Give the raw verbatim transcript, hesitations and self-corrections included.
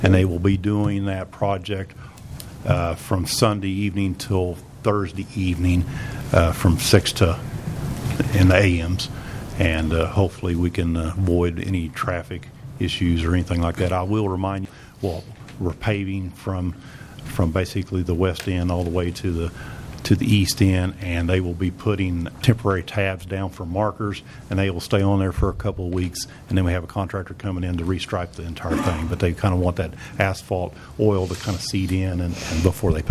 and they will be doing that project uh, from Sunday evening till Thursday evening, uh, from six to in the A Ms, and uh, hopefully we can uh, avoid any traffic issues or anything like that. I will remind you, well, we're paving from from basically the west end all the way to the to the east end, and they will be putting temporary tabs down for markers, and they will stay on there for a couple of weeks, and then we have a contractor coming in to restripe the entire thing. But they kind of want that asphalt oil to kind of seed in and, and before they